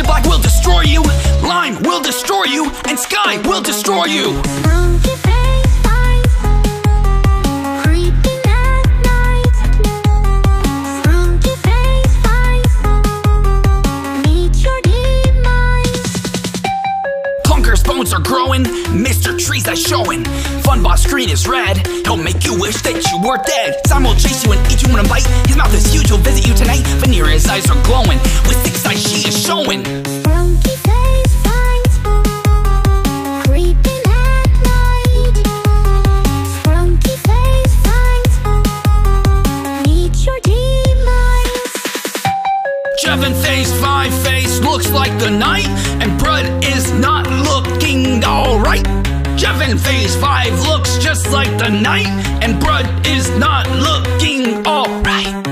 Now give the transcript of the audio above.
Black will destroy you, Lime will destroy you, and Sky will destroy you. Monkey face eyes, creeping at night. Monkey face eyes, meet your demise. Clunker's bones are growing, Mr. Tree's eyes showing. Funboss screen is red, he'll make you wish that you were dead. Sam will chase you and eat you in a bite. His mouth is huge, he'll visit you tonight. Vanera's eyes are glowing, with 6 eyes she is showing. Monkey face eyes, creeping at night. Monkey face eyes, meet your demise. Jevin Face 5 face looks like the night, and Brud is not looking alright. Jevin Face 5 looks just like the night, and Brud is not looking alright.